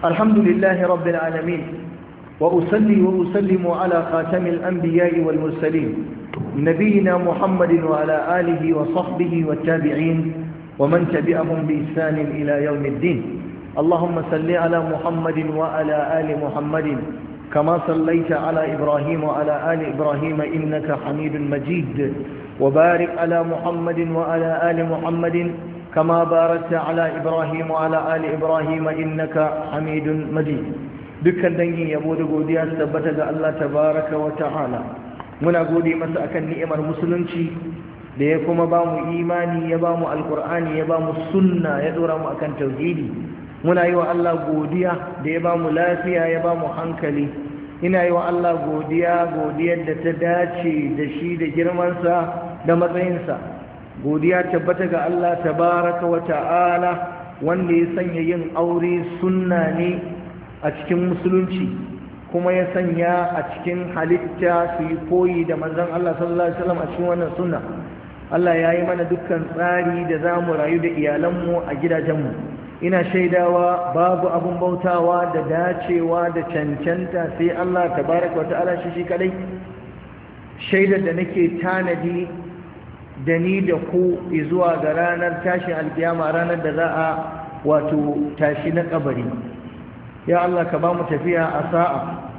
الحمد لله رب العالمين وأصلي وأسلم على خاتم الأنبياء والمرسلين نبينا محمد وعلى آله وصحبه والتابعين ومن تبعهم بإحسان إلى يوم الدين. اللهم صل على محمد وعلى آل محمد كما صليت على إبراهيم وعلى آل إبراهيم إنك حميد مجيد، وبارك على محمد وعلى آل محمد كما باركت على إبراهيم وعلى آل إبراهيم إنك حميد مجيد. dukkan dangin yabo da godiya su tabbata ga Allah tabaraka wa ta'ala. Muna gode masa akan ni'imar musulunci da ya kuma ba mu imani, ya ba mu alkur'ani, ya ba mu sunna, ya dora mu akan tauhidi. Muna yi wa Allah godiya da ya ba mu lafiya, ya ba mu hankali. Ina yi wa Allah godiyar da ta dace da shi da girmansa da matsayinsa. Godiya tabbata ga Allah tabaraka wa ta'ala wanda ya sanya yin aure sunna ne a cikin musulunci, kuma ya sanya a cikin halitta su yi koyi da manzon Allah sallallahu alaihi wasallam a cikin wannan sunna. Allah ya yi mana dukkan tsari da za mu rayu da iyalanmu a gidajenmu. Ina shaidawa babu abun bautawa da dacewa da cancanta sai Allah tabaraka wa ta'ala shi kadai. Shaidar da nake tanadi da ni da ku zuwa ga ranar tashin alkiyama, ranar da za a wato tashi na kabari. Ya Allah ka ba mu tafiya a sa'a.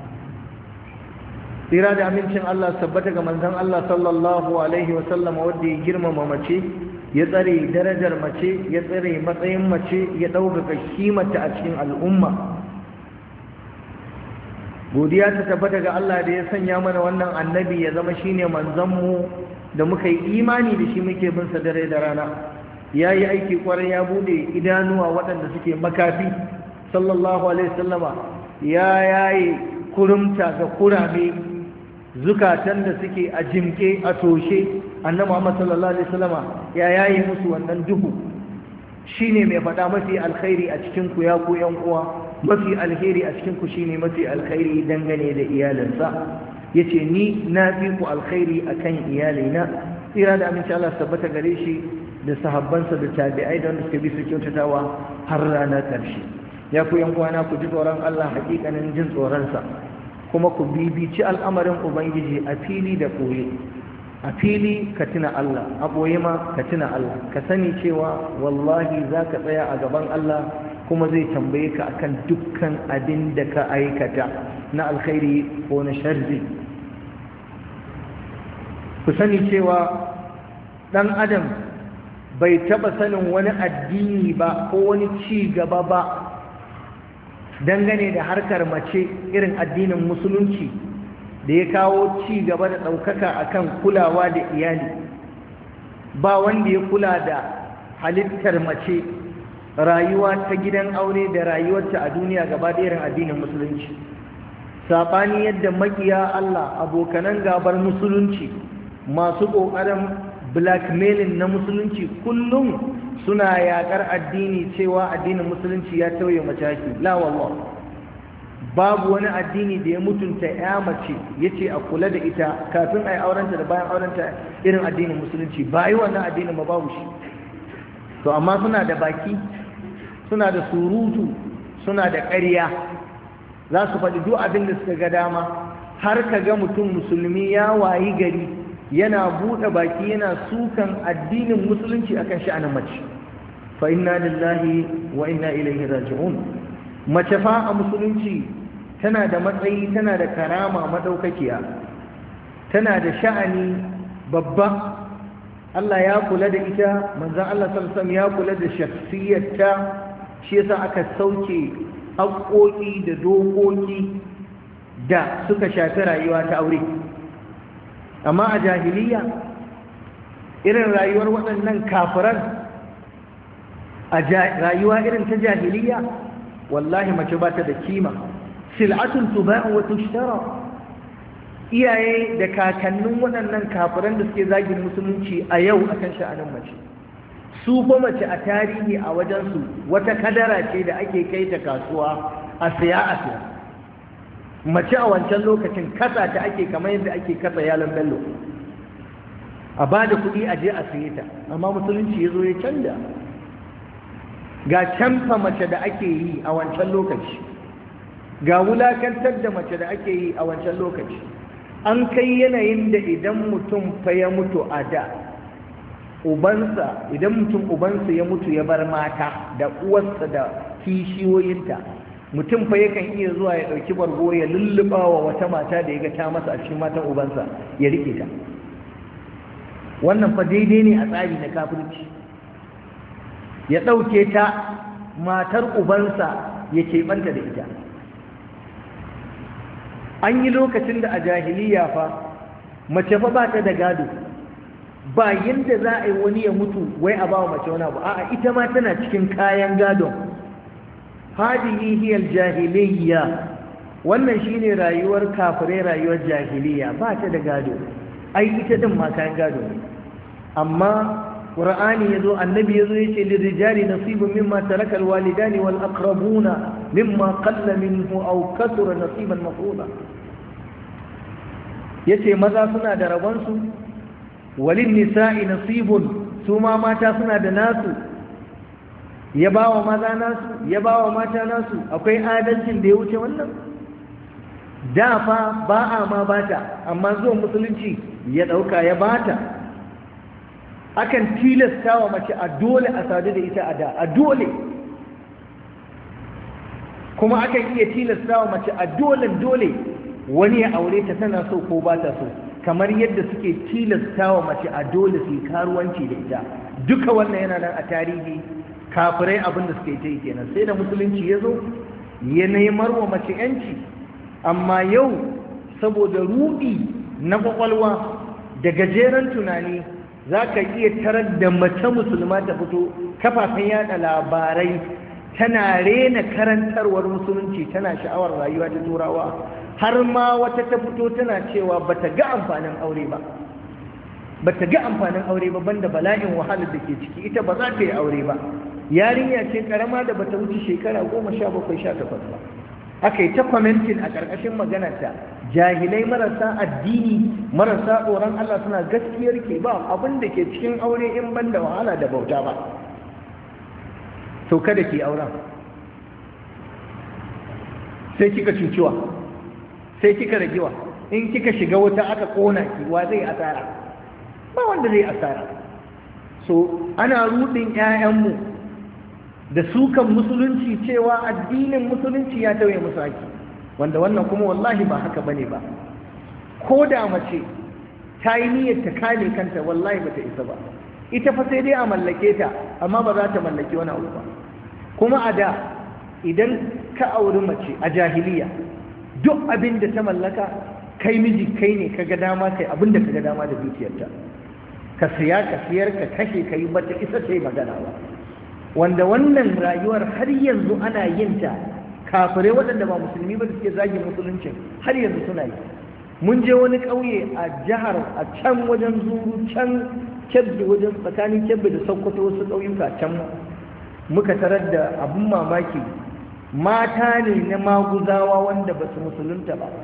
Tsira da amincin Allah tabbata ga manzon Allah sallallahu alaihi wasallam wanda ya girmama mace, ya tsare darajar mace, ya tsare matsayin mace, ya ɗaukaka kimarta a cikin al'umma. Godiya ta tabbata ga Allah da ya sanya mana wannan annabi ya zama shine manzanmu da muka yi imani da shi muke bin sa dare da rana. Ya yi aiki kwarai, ya bude idanuwa waɗanda suke makafi sallallahu alaihi wasallama, ya yayi kurumta ga kurame, zukatan da suke a jimke a toshe. Annabi Muhammad sallallahu alaihi wasallama ya yayi musu wannan duhu. Shine mai faɗa mafi alkhairi a cikin ku ya ku yan uwa, mafi alkhairi a cikin ku shine mafi alkhairi dangane da iyalinsa. Yace ni na fi ku alkhairi akan iyalina. Tsira da aminci Allah tabbata gare shi da sahabbansa da tabi'ai da wanda suka bi su kyautatawa har ranar ƙarshe. Ya ku yan uwana, ku ji tsoron Allah hakikanin jin tsoronsa, kuma ku bibici al'amarin Ubangiji a fili da koye. A fili ka tuna Allah, a ɓoye ma ka tuna Allah. Ka sani cewa wallahi za ka tsaya a gaban Allah kuma zai tambaye ka akan dukkan abin da ka aikata na alkhairi ko na sharri. Ku sani cewa ɗan adam bai taɓa sanin wani addini ba ko wani ci gaba ba dangane da harkar mace irin addinin musulunci da ya kawo ci gaba da ɗaukaka akan kulawa da iyali. Ba wanda ya kula da halittar mace, rayuwa ta gidan aure da rayuwarta a duniya gaba da irin addinin musulunci. Saɓani yadda makiya Allah, abokanan gabar musulunci, masu ƙoƙarin blackmailing na musulunci kullum suna yaƙar addini, cewa addinin musulunci ya tauye mace haƙƙi. La wallah, babu wani addini da ya mutunta ya mace yace a kula da ita kafin a yi aurenta da bayan aurenta irin addinin musulunci. Ba yi wannan addinin ba, babu shi. To amma suna da baki, suna da surutu, suna da ƙarya, za su faɗi duk abin da suka ga dama, har ka ga mutum musulmi ya wayi gari yana buɗe baki yana sukan addinin musulunci akan sha'anin mace. Fa inna lillahi wa inna ilaihi raji'un. Mace fa a musulunci tana da matsayi, tana da karama madaukakiya, tana da sha'ani babba. Allah ya kula da ita, manzon Allah sallallahu alaihi wasallam ya kula da shakhsiyarta. Shi yasa aka sauke haƙoƙi da dokoki da suka shafi rayuwa ta aure. Amma a jahiliya, irin rayuwar waɗannan kafiran, a rayuwa irin ta jahiliya, wallahi mace ba ta da kima. Sil'atun tuba'u wa tushtara. Iyaye da kakannin waɗannan kafiran da suke zagin musulunci a yau akan sha'anin mace, su fa mace a tarihi a wajensu wata kadara ce da ake kai ta kasuwa a siya. Mace a wancan lokacin kasa ta ake kamar yadda ake kasa yalan bello, a ba da kuɗi a je a siye ta. Amma musulunci ya zo ya canja. Ga canfa mace da ake yi a wancan lokaci, ga wulakantar da mace da ake yi a wancan lokaci. An kai yanayin da idan mutum fa ya mutu a da idan mutum ubansa ya mutu ya bar mata da uwarsa da kishiyoyinta, mutum fa yakan iya zuwa ya ɗauki bargo ya lulluɓa wa wata mata da ya ga ta masa a cikin matan ubansa ya rike ta. Wannan fa daidai ne a tsari na kafirci. Ya ɗauke ta matar ubansa ya keɓanta da ita. An yi lokacin da a jahiliya fa mace fa ba ta da gado, ba yadda za a yi wani ya mutu wai a bawa mace wani abu, a'a ita ma tana cikin kayan gadon. hadihi hiya jahiliyya, wannan shine rayuwar kafirai, rayuwar jahiliya, ba ta da gado. Ai ita din ma kayan gado ne. Amma Qur'ani yazo, annabi yazo yace lirijali nasibun mimma taraka alwalidani wal aqrabuna mimma qalla minhu aw kathura nasiban mafruḍa. Yace maza suna da rabon su, walin nisa'i nasibun, su ma mata suna da nasu. Ya bawa maza nasu, ya bawa mata nasu. Akwai adalcin da ya wuce wannan? Da fa ba a ma bata, amma zuwa musulunci ya dauka ya bata. Akan tilasta wa mace a dole a sadu da ita a da, a dole. Kuma akan iya tilasta wa mace a dole wani ya aure ta tana so ko ba ta so, kamar yadda suke tilasta wa mace a dole su karuwanci da ita. Duka wannan yana nan a tarihi. Kafirai abin da suke yi kenan. Sai da musulunci ya zo ya nemar wa mace yanci. Amma yau saboda ruɗi na kwakwalwa da gajeren tunani, za ka iya tarar da mace musulma ta fito kafafen yada labarai tana rena karantarwar musulunci, tana sha'awar rayuwa ta turawa, har ma wata ta fito tana cewa bata ga amfanin aure ba, banda bala'in wahalar da ke ciki, ita ba za ta yi aure ba. Yarinya ce karama da bata wuce shekara 17-18 ba. Aka yi ta kwamentin a ƙarƙashin maganarta, jahilai marasa addini, marasa tsoron Allah suna gaskiyar ke ba abin da ke cikin aure in ban da wahala da bauta ba. To kada ki auren, sai kika cuciwa, sai kika ragewa. In kika shiga wuta aka ƙona ki, wa zai asara? Ba wanda zai asara. So ana rudin 'ya'yanmu da sukan musulunci cewa addinin musulunci ya tauye musu haƙi, wanda wannan kuma wallahi ba haka bane ba. Ko da mace ta yi niyyar ta kame kanta, wallahi bata isa ba. Ita fa sai dai a mallake ta, amma ba za ta mallaki wani abu ba. Kuma a da idan ka auri mace a jahiliya, duk abin da ta mallaka kai miji kai ne kaga dama kai abin da kaga dama da dukiyarta, ka siya ka siyar ka kashe ka yi, bata isa ta yi magana ba. Wanda wannan rayuwar har yanzu ana yin ta. Kafirai waɗanda ba musulmi ba da suke zagin musuluncin har yanzu suna yi. Mun je wani ƙauye a jihar, a can wajen Zuru, can Kebbi, wajen tsakanin Kebbi da Sokoto, wasu ƙauyuka can muka tarar da abun mamaki, mata ne na maguzawa wanda ba su musulunta ba.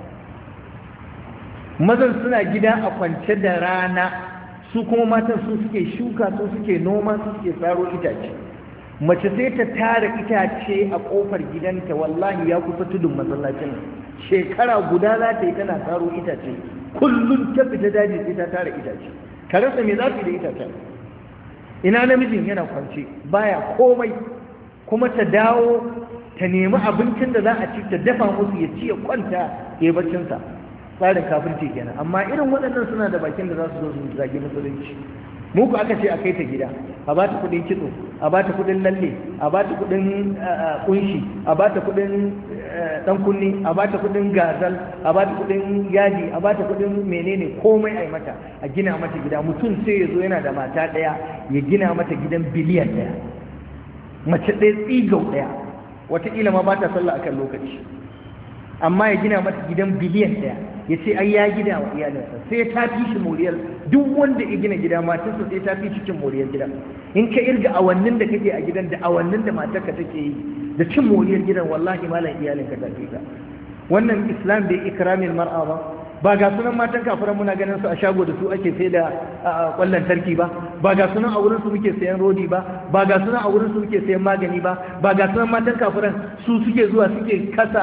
Mazan suna gida a kwance da rana, su kuma matan su suke shuka, su suke noma, su suke tsaro itace. Mace sai ta tara itace a kofar gidanta, wallahi ya kusa tudun masallacin. Shekara guda za ta yi tana taro itace, kullum ta fita daji sai ta tara itace. Ka rasa me za su yi da itacen? Ina namijin yana kwance baya komai, kuma ta dawo ta nemi abincin da za a ci, ta dafa musu ya ci ya kwanta ya baccinsa. Tsarin kafirci kenan. Amma irin waɗannan suna da bakin da za su zo su zagi musulunci. Muku aka ce a kai ta gida, a ba ta kudin kitso, a ba ta kudin lalle, a ba ta kudin kunshi, a ba ta kudin dan kunni, a ba ta kudin gazal, a ba ta kudin yaji, a ba ta kudin menene, komai a yi mata, a gina mata gida. Mutum sai ya zo yana da mata ɗaya ya gina mata gidan biliyan ɗaya, mace ɗaya tsigau ɗaya, wataƙila ma ba ta sallah akan lokaci, amma ya gina mata gidan biliyan ɗaya. Ya ce ai ya gida wa iyalinsa, sai ta fi shi moriyar. Duk wanda ya gina gida, matarsa sai ta fi cikin moriyar gida. In ka irga awannin da kake a gidan da awannin da matarka take yi da cin moriyar gidan, wallahi malam iyalinka ta fi ka. Wannan Islam bai ikramin mar'a ba ga sunan matan kafiran muna ganin su a shago da su ake sai da kwallon tarki ba, ba ga sunan a wurin su muke sayan rodi ba ba ga sunan a wurin su muke sayan magani ba ba ga sunan matan kafiran su suke zuwa suke kasa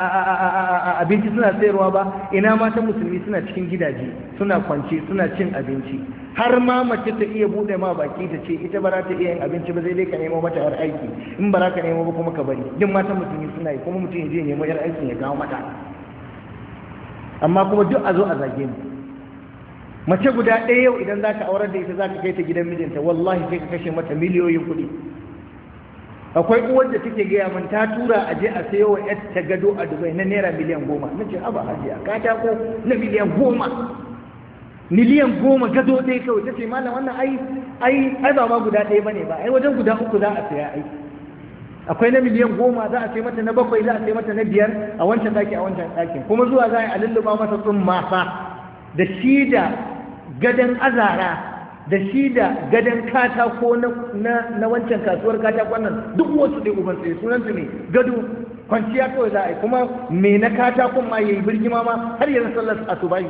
abinci suna sayarwa ba, ina matan musulmi suna cikin gidaje suna kwance suna cin abinci, har ma mace ta iya bude ma baki ta ce ita ba za ta iya yin abinci ba, sai dai ka nemo mata yar aiki, in ba za ka nemo ba kuma ka bari. Duk matan musulmi suna yi, kuma mutum ya je nemo yar aiki ya kawo mata, amma kuma duk a zo a zage mu. Mace guda ɗaya yau idan za ka aurar da ita za ka kai ta gidan mijinta, wallahi sai ka kashe mata miliyoyin kuɗi. Akwai uwar da take gaya min ta tura a je a sayo wa ta gado a Dubai na naira miliyan 10. Na ce haba hajiya, katako na miliyan 10, miliyan 10 gado ɗaya kawai. Ta ce malam wannan ai ba ma guda ɗaya bane ba, ai wajen guda 3 za a saya ai. Akwai na miliyan 10 za a sai mata na 7 za a sai mata na 5 a wancan ɗaki a wancan ɗakin, kuma zuwa za a lulluɓa masa tsumma fa da shi da gadon azara da shi da gadon katako na wancan kasuwar katakon nan duk wasu ɗai uban tsaye sunansu ne gado, kwanciya kawai za a yi, kuma me na katakon ma ya yi birgima ma har yanzu sallar asubahi.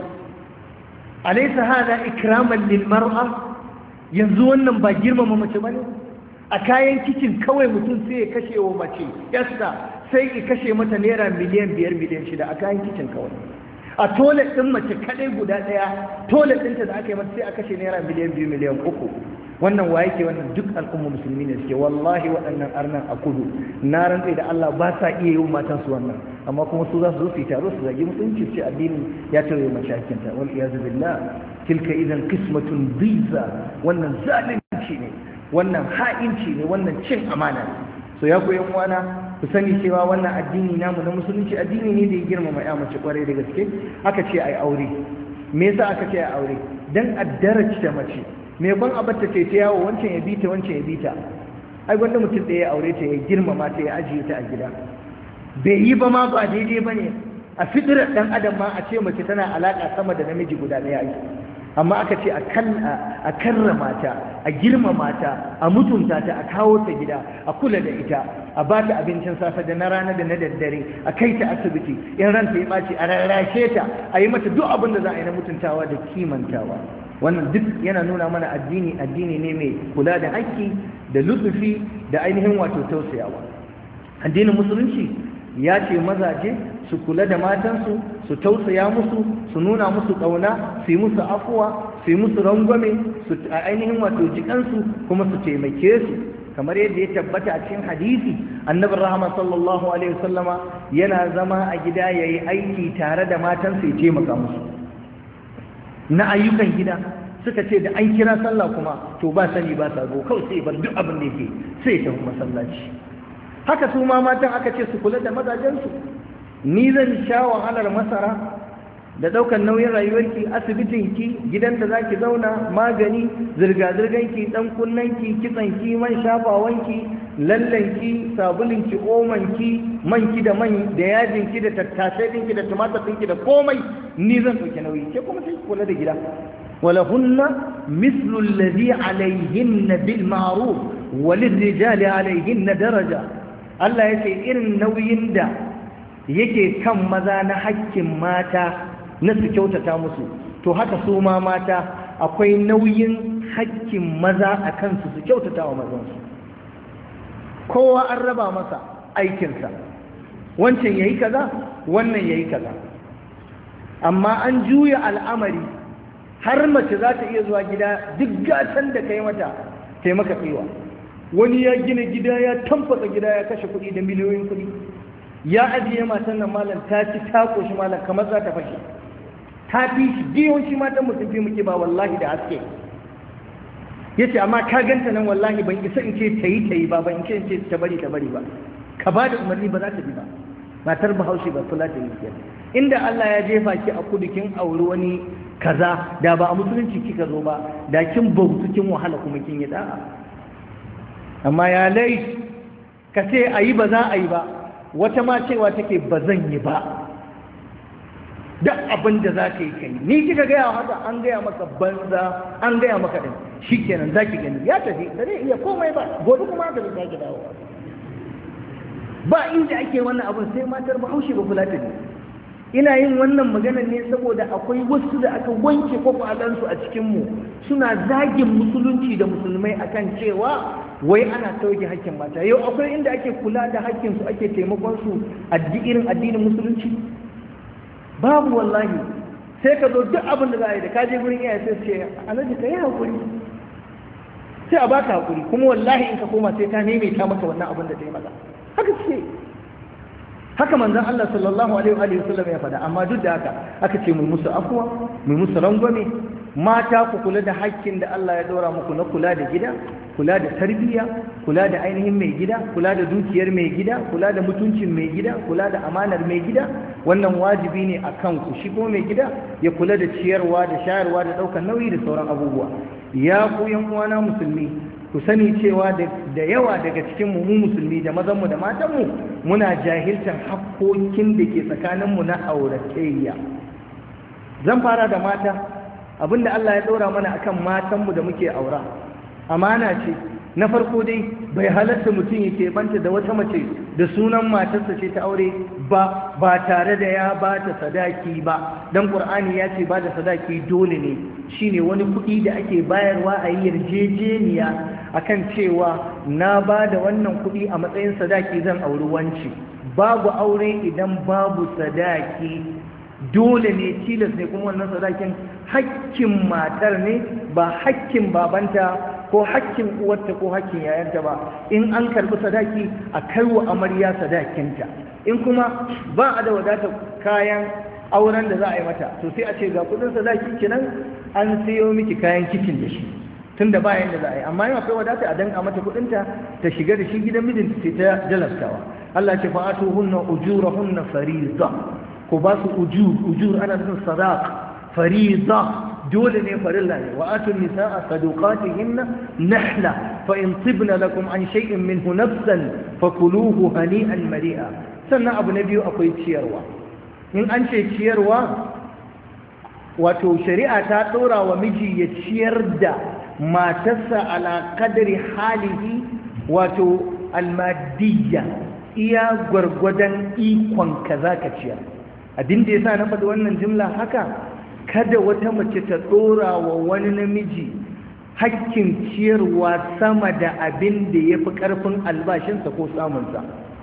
Alaysa hada ikraman lil mar'a? Yanzu wannan ba girmama mace bane? A kayan kicin kawai mutum sai ya kashe wa mace yasta sai ya kashe mata naira miliyan 5 miliyan 6 a kayan kicin kawai. A toilet ɗin mace kaɗai guda ɗaya, toilet ɗinta da aka yi mata sai a kashe naira miliyan 2 miliyan 3. Wannan wa yake wannan? Duk al'umma musulmi ne suke. Wallahi waɗannan arnan a kudu na rantsa da Allah ba sa iya yin matan su wannan, amma kuma su za su zo su yi taro su zagi mutunci ce addini ya tauye mace hakinta. Wal iyazu billah, tilka idan qismatun dhiza. Wannan zalunci ne, wannan ha'inci ne, wannan cin amana ne. So ya ku yan uwana, ku sani cewa wannan addini namu na musulunci addini ne da ya girmama ya mace kwarai da gaske. Aka ce ai aure. Me yasa aka ce ai aure? Dan a darajta mace. Me kwan abarta ce ta yawo wancan ya bita wancan ya bita. Ai gwanda mutum ɗaya ya aure ta ya girmama ta ya ajiye ta a gida. Bai yi ba ma ba daidai ba ne. A fitirar ɗan adam ma a ce mace tana alaƙa sama da namiji guda ɗaya ake. Amma aka ce a karrama ta, a girmama ta, a mutunta ta, a kawo ta gida, a kula da ita, a ba ta abincin safe da na rana da na daddare, a kai ta asibiti, in ranta ya ɓaci a rarrashe ta, a yi mata duk abin da za a yi na mutuntawa da kimantawa. Wannan duk yana nuna mana addini ne mai kula da haƙƙi da lutsufi da ainihin wato tausayawa. Addinin musulunci ya ce mazaje su kula da matansu, su tausaya musu, su nuna musu ƙauna, su yi musu afuwa, su yi musu rangwame, su ainihin wato jikansu, kuma su taimake su. Kamar yadda ya tabbata a cikin hadisi, annabin rahama sallallahu alaihi wasallama yana zama a gida ya yi aiki tare da matansa ya taimaka musu na ayyukan gida. Suka ce da an kira sallah kuma to ba sani ba sabo, kawai sai bar duk abin da yake sai ya tafi masallaci. Haka su ma matan aka ce su kula da mazajensu. Ni zan sha wahalar masara da ɗaukar nauyin rayuwarki, asibitinki, gidan da za ki zauna, magani, zirga-zirganki, ɗan kunnanki, kitsanki, man shafawanki, lallanki, sabulinki, omanki, manki da man da yajinki da tattasai ɗinki da tumatir ɗinki da komai ni zan ɗauki nauyi, ke kuma sai kula da gida. ولهن مثل الذي عليهن بالمعروف وللرجال عليهن درجة. Allah ya ce irin nauyin da yake kan maza na hakkin mata na su kyautata musu, to haka su ma mata akwai nauyin hakkin maza a kansu su kyautata wa mazansu. Kowa an raba masa aikinsa, wancan yayi kaza, wannan yayi kaza, amma an juya al'amari har mace za ta iya zuwa gida duk gatan da kai mata taimaka tsiwa. Wani ya gina gida, ya tamfasa gida, ya kashe kuɗi da miliyoyin kuɗi, ya ajiye matan nan malam ta ci ta koshi malam kamar za ta fashe, ta fi shi yawanci matan mutum fi muke ba wallahi da haske. Ya ce amma ka ganta nan wallahi ban isa in ce ta yi ba, ban ce in ce ta bari ba, ka ba da umarni ba za ta bi ba. Matar Bahaushe ba kula da yi. Inda Allah ya jefa ki a kudu kin auri wani kaza, da ba a musulunci kika zo ba, da kin bautu kin wahala kuma kin yi da'a. Amma ya lai ka ce a yi ba za a yi ba, wata ma cewa take ba zan yi ba. Duk abin da za ka yi kai, ni kika gaya haka, an gaya maka banza, an gaya maka ɗin, shi kenan za ki gani ya tafi, da zai iya komai ba, gobe kuma haka zai sake dawowa. Ba inda ake wannan abin sai matar Bahaushe ba Fulatani. ina yin wannan maganar ne saboda akwai wasu da aka wanke kwakwalansu a cikinmu suna zagin musulunci da musulmai akan cewa wai ana sauke hakkin mata. Yau akwai inda ake kula da hakkinsu ake taimakonsu irin addinin musulunci? Babu wallahi. Sai ka zo duk abin da za a yi da kaje gurin iyaye sai ce alhaji ka yi haƙuri, sai a baka haƙuri, kuma wallahi in ka koma sai ta maimaita maka wannan abin da ta yi maka. Haka ce, haka manzon Allah sallallahu alaihi wa sallam ya faɗa. Amma duk da haka aka ce mu musu afwa, mu musu rangwame. Mata ku kula da hakkin da Allah ya ɗora muku na kula da gida, kula da tarbiyya, kula da ainihin mai gida, kula da dukiyar mai gida, kula da mutuncin mai gida, kula da amanar mai gida. Wannan wajibi ne a kanku. Shi kuma mai gida ya kula da ciyarwa da shayarwa da ɗaukar nauyi da sauran abubuwa. Ya ku yan uwana musulmi, ku sani cewa da yawa daga cikin mu musulmi da mazanmu da matanmu muna jahilcin hakkokin da ke tsakaninmu na auratayya. Zan fara da mata. Abinda Allah ya ɗora mana akan matanmu da muke aura amana ce. Na farko dai bai halatta mutum ya keɓanta da wata mace da sunan matarsa ce ta aure ba tare da ya ba ta sadaki ba, don ƙur'ani ya ce ba da sadaki dole ne. Shine wani kuɗi da ake bayarwa a yi yarjejeniya akan cewa na ba da wannan kuɗi a matsayin sadaki zan auri wanci. Babu aure idan babu sadaki. Dole ne, tilas ne, kuma wannan sadakin hakkin matar ne, ba hakkin babanta ko hakkin uwarta ko hakkin yayanta ba. In an karbi sadaki a karwa amarya sadakinta. In kuma ba a da wadatar kayan auren da za a yi mata, to sai a ce ga kudin sadaki kenan an siyo miki kayan kicin da shi, tunda ba yanda za a yi. Amma yin akwai wadata a danka mata kudinta ta shiga da shi gidan mijinta sai ta jalastawa. Allah ce fa'atuhunna ujurahunna fariza. Ko ba su ujur ana nufin sadaq, fariza, dole ne, farilla ne. Wa atun nisaa sadaqatihinna nahla fa in tibna lakum an shay'in minhu nafsan fakuluhu hani'an mari'a. Sannan abu na biyu akwai ciyarwa. In an ce ciyarwa, wato shari'a ta ɗora wa miji ya ciyar da matarsa ala qadri halihi, wato almadiyya, iya gwargwadon ikon ka zaka ciyar. Abin da ya sa na faɗi wannan jimla haka, kada wata mace ta ɗora wa wani namiji hakkin ciyarwa sama da abin da ya fi ƙarfin albashinsa ko samunsa.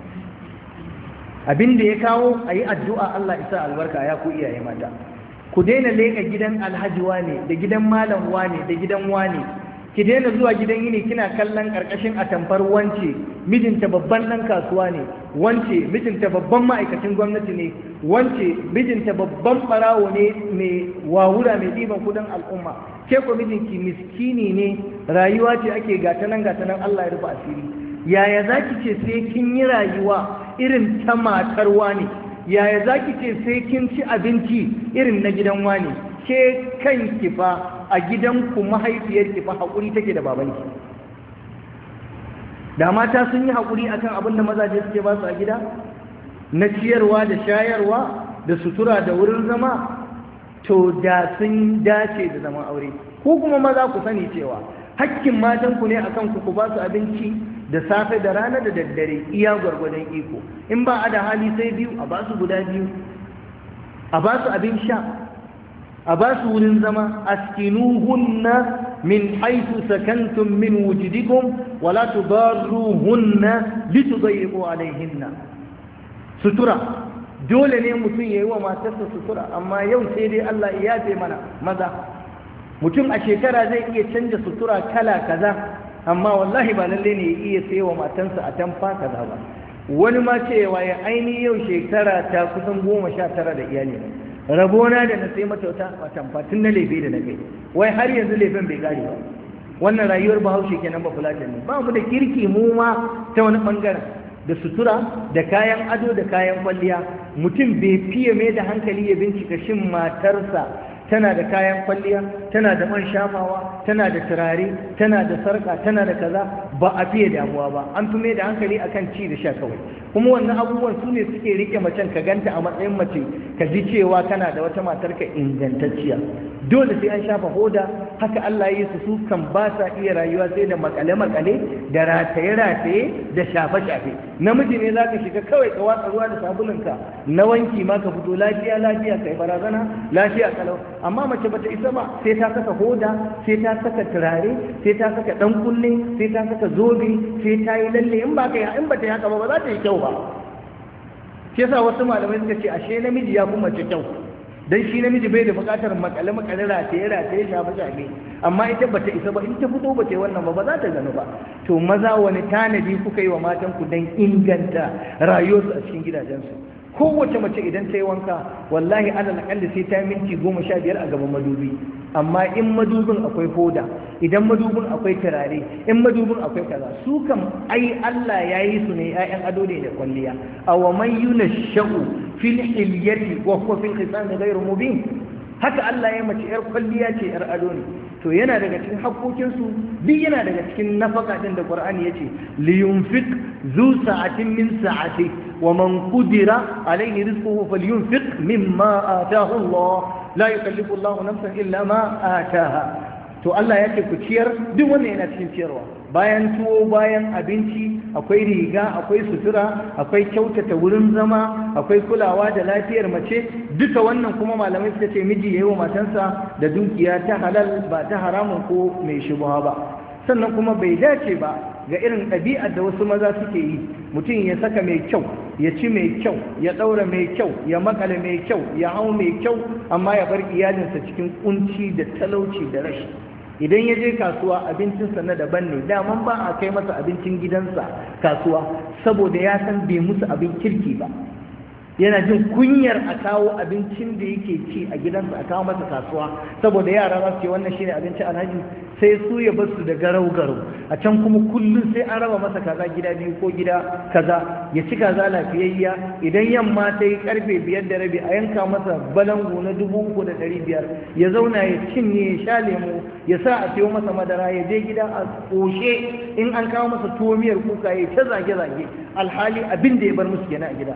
Abin da ya kawo a yi addu'a Allah isa albarka ya ku iyaye mata. Ku daina leƙa gidan alhaji wane da gidan malam wane da gidan wane. Ki daina zuwa gidan yini kina kallon ƙarƙashin atamfar wance mijinta babban ɗan kasuwa ne, wance mijinta babban ma'aikacin gwamnati ne, wance mijinta babban ɓarawo ne mai wawura mai ɗiban kuɗin al'umma. Ke ko mijinki miskini ne, rayuwa ce ake gatanan Allah ya rufe asiri. Yaya za ki ce sai kin yi rayuwa irin ta matar wane? Yaya za ki ce sai kin ci abinci irin na gidan wane? Ke kanki fa a gidanku mahaifiyarki fa haƙuri take da babanki. Da mata sun yi haƙuri akan abin da mazaje suke ba su a gida na ciyarwa da shayarwa da sutura da wurin zama, to da sun dace da zaman aure. Ko kuma maza ku sani cewa hakkin matanku ne akan ku ba su abinci da safe da rana da daddare iya gwargwadon iko. In ba a da hali sai biyu, a ba su guda biyu, a ba su abin sha, a ba su wurin zama. Askinuhunna min haythu sakantum min wujudikum wa la tudarruhunna litudayyiqu alayhinna. Sutura dole ne mutum yayi wa matarsa sutura, amma yau sai dai Allah ya yafe mana maza. Mutum a shekara zai iya canja sutura kala kaza, amma wallahi ba lalle ne ya iya sayo wa matansa a tamfa kaza ba. Wani ma cewa ya aini yau shekara ta kusan 19 da iyali, rabona da na sai mata wata tamfatin na lefe da na kai, wai har yanzu lefen bai kare ba. Wannan rayuwar bahaushe kenan, ba fulatan ne. Ba mu da kirki mu ma ta wani bangaren, da sutura da kayan ado da kayan kwalliya. Mutum bai fiye mai da hankali ya bincika shin matarsa tana da kayan kwalliya, tana da man shafawa, tana da turare, tana da sarka, tana da kaza, ba a fiye damuwa ba. An fi mai da hankali akan ci da sha kawai. Kuma wannan abubuwan su ne suke rike macen, ka ganta a matsayin mace, ka ji cewa kana da wata matarka ingantacciya. dole sai an shafa hoda. Haka Allah ya yi su kan ba sa iya rayuwa sai da makale-makale da rataye-rataye da shafe-shafe. Namiji ne za ka shiga kawai ka watsa ruwa da sabulunka na wanki ma ka fito lafiya kai barazana lafiya kalau. Amma mace bata isa ba, sai ta saka hoda, sai ta saka turare, sai ta saka dan kunne, sai ta saka zobe, sai ta yi lalle. In ba ta yi haka ba za ta yi kyau ba. Shi yasa wasu malamai suka ce ashe namiji ya fi mace kyau, dan shi namiji bai da bukatar makale rataye shafe amma ita bata isa ba, in ta fito bata yi wannan ba za ta gano ba. To maza wani tanadi kuka yi wa matan ku dan inganta rayuwarsu a cikin gidajensu? Kowace mace idan ta yi wanka wallahi alal akalli sai ta minti 15 a gaban madubi, amma in madubin akwai hoda, idan madubin akwai turare, in madubin akwai kaza, su kam ai Allah ya yi su ne 'ya'yan ado ne da kwalliya. Aw man yunashau fil hilyati wa huwa fil khisam ghayr mubin. Haka Allah ya mace 'yar kwalliya ce, 'yar ado ne. To yana daga cikin haƙoƙinsu, duk yana daga cikin nafaka din da Qur'ani yace liyunfiq zu sa'atin min sa'ati wa man qudira alayhi rizquhu falyunfiq mimma ataahu Allah la yukallifu Allah nafsan illa ma ataaha. To Allah yake ku ciyar, duk wannan yana cikin ciyarwa. Bayan tuwo, bayan abinci, akwai riga, akwai sutura, akwai kyautata wurin zama, akwai kulawa da lafiyar mace. Duka wannan kuma malamai suka ce miji yayi wa matansa da dukiya ta halal ba ta haramun ko mai shubha ba. Sannan kuma bai dace ba ga irin ɗabi'ar da wasu maza suke yi, mutum ya saka mai kyau, ya ci mai kyau, ya ɗaura mai kyau, ya makale mai kyau, ya hau mai kyau, amma ya bar iyalinsa cikin kunci da talauci da rashi. Idan ya je kasuwa abincinsa na daban ne, daman ba a kai masa abincin gidansa kasuwa saboda ya san bai musu abin kirki ba. Yana jin kunyar a kawo abincin da yake ci a gidansa a kawo masa kasuwa saboda yara za su ce wannan shine abinci alhaji, sai su ya basu da garau-garau. A can kuma kullum sai an raba masa kaza gida biyu ko gida kaza, ya ci kaza lafiyayya. Idan yamma ta yi karfe 5:30 a yanka masa balangu na 3,500, ya zauna ya cinye, ya sha lemu, ya sa a siyo masa madara, ya je gida a koshe. In an kawo masa tuwo miyar kuka ya ta zage-zage, alhali abin da ya bar musu kenan a gida.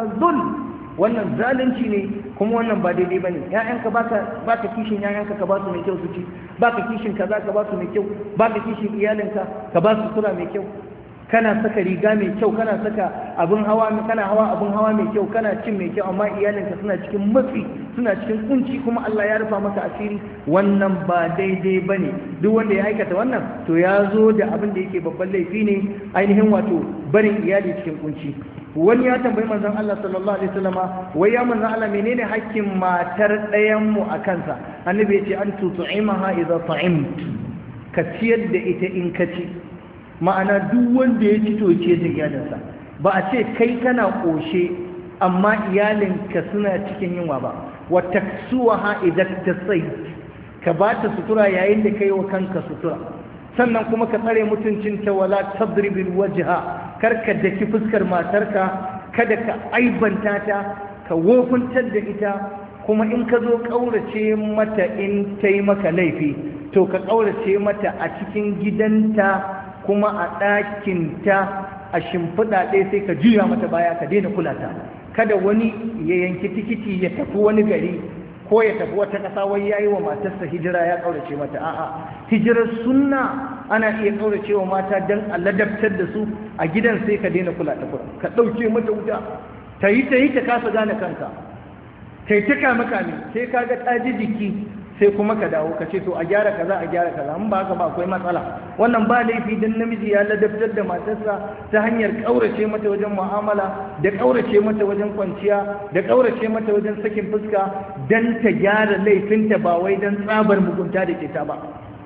Wannan zalunci ne, kuma wannan ba daidai bane. Ƴaƴanka baka kishin ƴaƴanka ka ba su mai kyau su ci, baka kishin kaza ka ba su mai kyau, baka kishin iyalinka ka ba su sutura mai kyau. Kana saka riga mai kyau, kana saka abin hawa, kana hawa abin hawa mai kyau, kana cin mai kyau, amma iyalinka suna cikin matsi, suna cikin kunci, kuma Allah ya rufa maka asiri. Wannan ba daidai bane. Duk wanda ya aikata wannan to ya zo da abin da yake babban laifi ne, ainihin wato barin iyali cikin kunci. Wani ya tambayi manzon Allah sallallahu alaihi wasallama, wai ya manzon Allah menene hakkin matar ɗayan mu a kansa? Annabi ya ce an tu'imaha idza ta'imt, ka ciyar da ita in ka ci. Ma'ana duk wanda ya ci to ce da iyalinsa. Ba a ce kai kana koshe amma iyalinka suna cikin yunwa ba. Wa taksuha idza tasayt, ka ba ta sutura yayin da kai wa kanka sutura. Sannan kuma ka tsare mutuncinta, wala tadribil wajha, karka daki fuskar matarka, kada ka aibanta ta, ka wofuntar da ita. Kuma in ka zo ƙaurace mata in ta yi maka laifi, to ka ƙaurace mata a cikin gidanta, kuma a ɗakinta, a shimfiɗa ɗaya sai ka juya mata baya, ka daina kula ta. Kada wani ya yanki tikiti ya tafi wani gari ko ya tafi wata ƙasa wai yayi wa matarsa hijira ya ƙaurace mata. A'a, hijirar sunna ana iya ƙaurace wa mata don a ladabtar da su a gidan, sai ka daina kula ta kura, ka ɗauke mata wuta, ta yi ta kasa gane kanka, ta yi ta kame sai ka ga ta ji jiki, sai kuma ka dawo ka ce to a gyara kaza, in ba haka ba akwai matsala. Wannan ba laifi dan namiji ya ladabtar da matarsa ta hanyar ƙaurace mata wajen mu'amala, da ƙaurace mata wajen kwanciya, da ƙaurace mata wajen sakin fuska, dan ta gyara laifinta, ba wai dan tsabar mugunta da ke ta ba.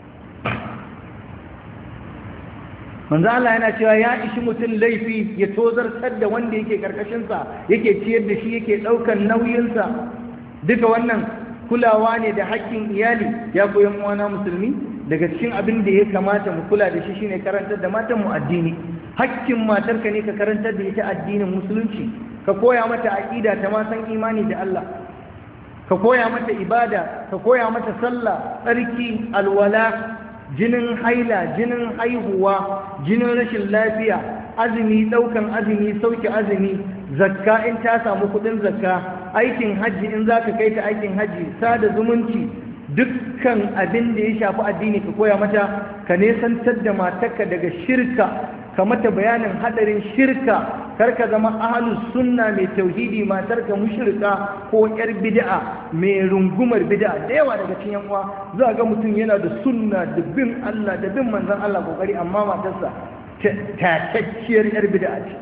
Manzo Allah yana cewa ya ishi mutum laifi ya tozartar da wanda yake karkashinsa, yake ciyar da shi, yake ɗaukar nauyinsa. Duka wannan kulawa ne da haƙƙin iyali. Ya koyan uwana musulmi, daga cikin abin da ya kamata mu kula da shi shine karantar da matan mu addini. Haƙƙin matarka ne ka karantar da ita addinin musulunci, ka koya mata aqida ta ma san imani da Allah, ka koya mata ibada, ka koya mata sallah, tsarki, alwala, jinin haila, jinin haihuwa, jinin rashin lafiya, azumi, ɗaukan azumi, sauke azumi, zakka in ta samu kuɗin zakka, aikin hajji in za ka kai ta aikin hajji, sada zumunci, dukkan abin da ya shafi addini ka koya mata, ka nesantar da matarka daga shirka, ka mata bayanin hadarin shirka, kar ka zama ahlus sunna mai tauhidi matarka mushrika ko yar bid'a mai rungumar bid'a. Da yawa daga cikin yan uwa za ga mutum yana da sunna da bin Allah da bin manzon Allah kokari, amma matarsa tatacciyar yar bid'a ce.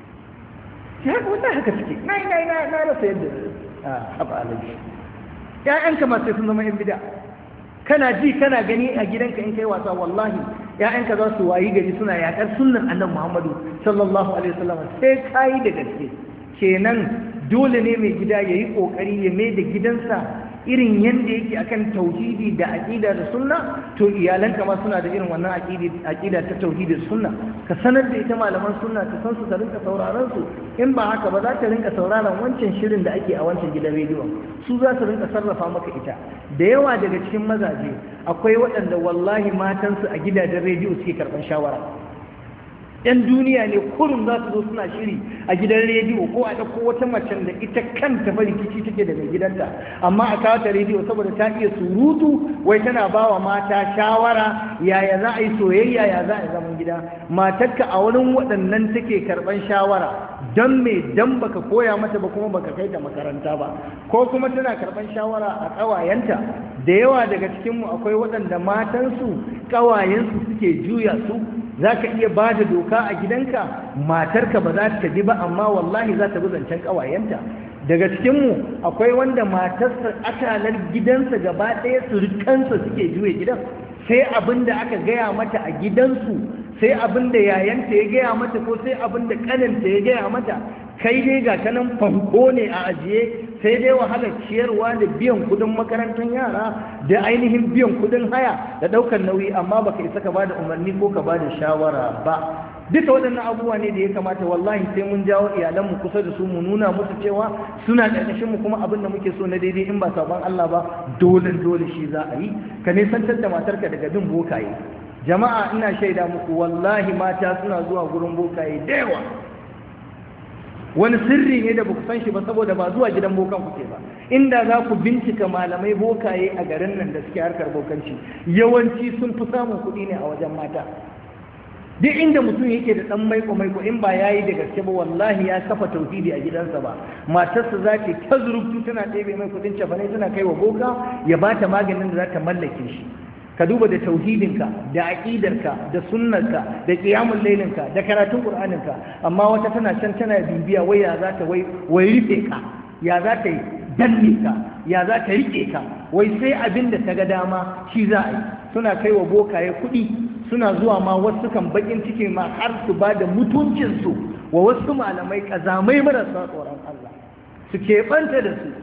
Ya ga wannan haka suke na rasa yadda haɓa alaji ƴaƴanka ma sai sun zama yan bid'a. Kana ji kana gani a gidanka in kai wasa, wallahi ƴaƴanka za su wayi gari suna yaƙar sunnar annabi Muhammadu sallallahu alaihi wasallam. Sai kai da gaske. Kenan dole ne mai gida yayi kokari ya mai da gidansa irin yanda yake akan tauhidi da aqida da sunna, to iyalanka ma suna da irin wannan aqida ta tauhidi da sunna. Ka sanar da ita malaman sunna ta san su, ta rinka sauraron su. In ba haka ba za ta rinka sauraron wancan shirin da ake a wancan gidan rediyo, su za su rinka sarrafa maka ita. Da yawa daga cikin mazaje akwai waɗanda wallahi matansu a gidajen rediyo suke karɓar shawara. ‘Yan duniya ne kurun za su zo suna shiri a gidan rediyo, ko a ɗauko wata macen da ita kanta fa rikici take da mai gidanta, amma a kawo ta rediyo saboda ta iya surutu, wai tana ba wa mata shawara yaya za a yi soyayya, ya za a yi zaman gida. Matarka a wurin waɗannan take karɓan shawara, don me dan baka koya mata ba kuma baka kai ta makaranta ba, ko kuma tana karɓan shawara a ƙawayenta. Da yawa daga cikinmu akwai waɗanda matansu ƙawayensu suke juya su. Za ka iya ba da doka a gidanka, matarka ba za ta bi ba, amma wallahi za ta bi zancen ƙawayenta. Daga cikinmu akwai wanda matarsa akalar gidansa gaba ɗaya surukansa suke juya gidan, sai abin da aka gaya mata a gidansu, sai abin da yayanta ya gaya mata, ko sai abin da ƙaninta ya gaya mata. Kai dai ga kanan fanko ne a ajiye, sai dai wahalar ciyarwa da biyan kudin makarantar yara da ainihin biyan kudin haya da ɗaukar nauyi, amma baka isa ka bada umarni ko ka bada shawara ba. Duka waɗannan abubuwa ne da ya kamata wallahi sai mun jawo iyalanmu kusa da su, mu nuna musu cewa suna ƙarƙashin mu, kuma abin da muke so na daidai in ba sabon Allah ba dole shi za a yi. Ka nisantar da matarka daga bin bokaye. Jama'a ina shaida muku wallahi mata suna zuwa gurin bokaye da yawa. Wani sirri ne da baku san shi ba saboda ba zuwa gidan bokan kuke ba. Inda za ku bincika malamai bokaye a garin nan da suke harkar bokanci, yawanci sun fi samun kuɗi ne a wajen mata. Duk inda mutum yake da ɗan maiko in ba yayi da gaske ba, wallahi ya kafa tauhidi a gidansa ba, matarsa za ta zurubtu tana ɗebe mai kuɗin cefane tana kai wa boka ya ba ta maganin da za ta mallake shi. Ka duba da tauhidinka da aqidarka da sunnarka da qiyamul lailinka da karatun qur'aninka, amma wata tana can tana bibiya wai ya za ta wai rufe ka, ya za ta yi danne ka, ya za ta rike ka, wai sai abin da ta ga dama shi za a yi. Suna kai wa bokaye kuɗi, suna zuwa ma wasu kan bakin ciki ma har su ba da mutuncinsu wa wasu malamai kazamai marasa tsoron Allah, su keɓanta da su.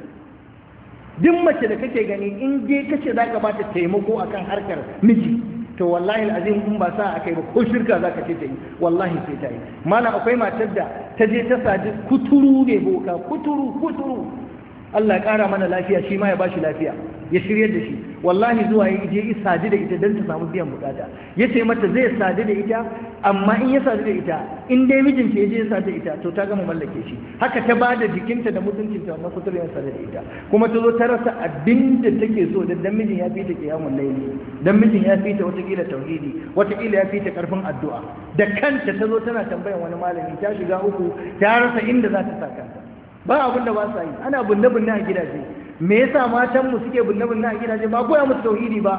Duk mace da kake gani in dai kace za ka bata taimako akan harkar miji, to wallahi alazim in ba sa akai ba ko shirka za ka ce ta yi, wallahi sai ta yi. Malam akwai matar da ta je ta sadi kuturu ne boka, kuturu. Allah ya ƙara mana lafiya, shi ma ya bashi lafiya, ya shiryar da shi. Wallahi zuwa ya je sadi da ita don ta samu biyan bukata. Ya ce mata zai sadi da ita, amma in ya sadi da ita, in dai mijinta ya je ya sadi da ita, to ta gama mallake shi. Haka ta ba da jikinta da mutuncinta wannan kuturin ya sadi da ita. Kuma ta zo ta rasa abin da take so, dan mijin ya fi ta kiyamun laili, dan mijin ya fi ta watakila tauhidi, watakila ya fi ta karfin addu'a. Da kanta ta zo tana tambayan wani malami, ta shiga uku, ta rasa inda za ta sa kanta. Ba abin da ba sa yi, ana bunne-bunne a gidaje. Me yasa matanmu suke bunne-bunne a gidaje? Ba koya musu tauhidi ba.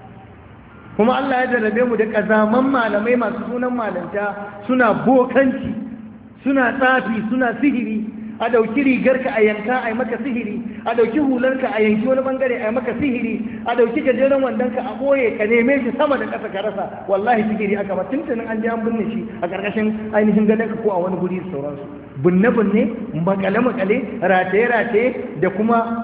Kuma Allah ya jarrabe mu da kazaman malamai masu sunan malanta, suna bokanci, suna tsafi, suna sihiri. A ɗauki rigarka a yanka a yi maka sihiri, a ɗauki hularka a yanki wani bangare a yi maka sihiri, a ɗauki gajeren wandonka a ɓoye ka neme shi sama da ƙasa ka rasa, wallahi sihiri aka ma tuntunin an je an binne shi a ƙarƙashin ainihin gadonka ko a wani guri da sauransu. Binne-binne, makale-makale, rataye-rataye da kuma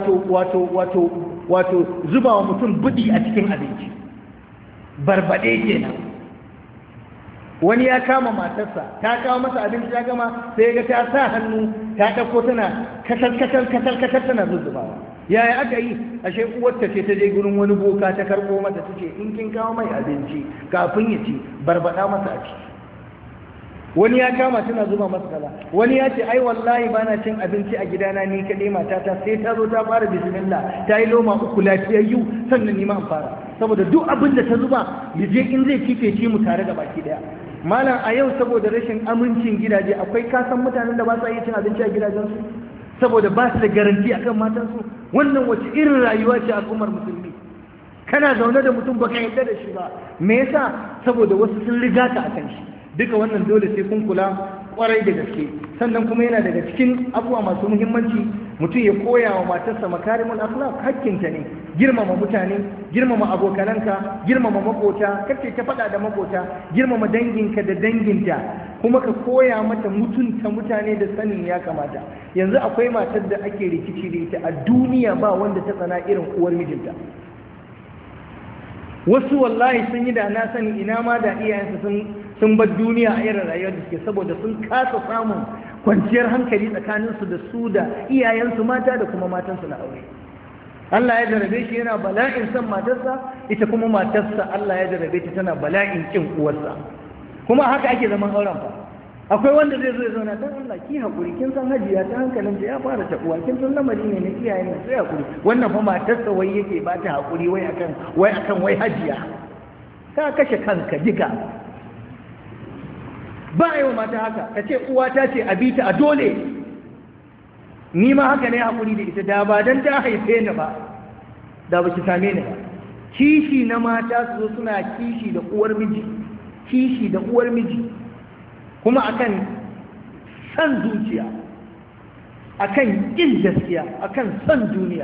wato zuba wa mutum budi a cikin abinci. Barbaɗe kenan. Wani ya kama matarsa, ta kawo masa abinci ya gama, sai ga ta sa hannu ta ɗauko tana katal tana zuzzubawa. Yaya aka yi? Ashe uwarta ce ta je gurin wani boka ta karɓo mata ta ce in kin kawo mai abinci kafin ya ci barbaɗa masa a ciki. wani ya kama tana zuba masa kaza, wani ya ce ai wallahi bana cin abinci a gidana ni kaɗai matata sai ta zo ta fara bismillah ta yi loma uku lafiyayyu sannan ni ma an fara, saboda duk abin da ta zuba ya je in zai kife ci mu tare da baki daya. Malam a yau saboda rashin amincin gidaje akwai kasan mutanen da ba sa iya cin abinci a gidajensu saboda ba su da garanti akan matansu. Wannan wace irin rayuwa ce al'ummar musulmi? kana zaune da mutum baka yarda da shi ba, me yasa? saboda wasu sun riga ka akan shi. Duka wannan dole sai kun kula kwarai da gaske. Sannan kuma yana daga cikin abubuwa masu muhimmanci mutum ya koya wa matarsa makarimul akhlaq, hakkinta ne girmama mutane, girmama abokananka, girmama makota, kace ta faɗa da makota, girmama danginka da danginta, kuma ka koya mata mutunta mutane da sanin ya kamata. Yanzu akwai matar da ake rikici da ita a duniya ba wanda ta tsana irin uwar mijinta. Wasu wallahi sun yi da na sani ina ma da iyayensu sun bar duniya a irin rayuwar da suke, saboda sun kasa samun kwanciyar hankali tsakaninsu da su da iyayensu mata da kuma matansu na aure. Allah ya jarabe shi yana bala'in son matarsa, ita kuma matarsa Allah ya jarabe ta tana bala'in kin uwarsa. Kuma haka ake zaman auren fa. Akwai wanda zai zo ya zauna dan Allah ki hakuri, kin san hajiya ta hankalin ta ya fara tabuwa, kin san lamari ne na iyayen ne, sai hakuri. Wannan fa matarsa wai yake ba ta hakuri wai akan hajiya. Ka kashe kanka diga. Ba a yi wa mata haka, ka ce uwata ce a bita a dole, ni ma haka ne haƙuri da ita, da ba don ta haife ni ba da ba ki same ni ba. Kishi na mata su zo suna kishi da uwar miji, kuma akan san zuciya, akan ƙin gaskiya, akan san duniya.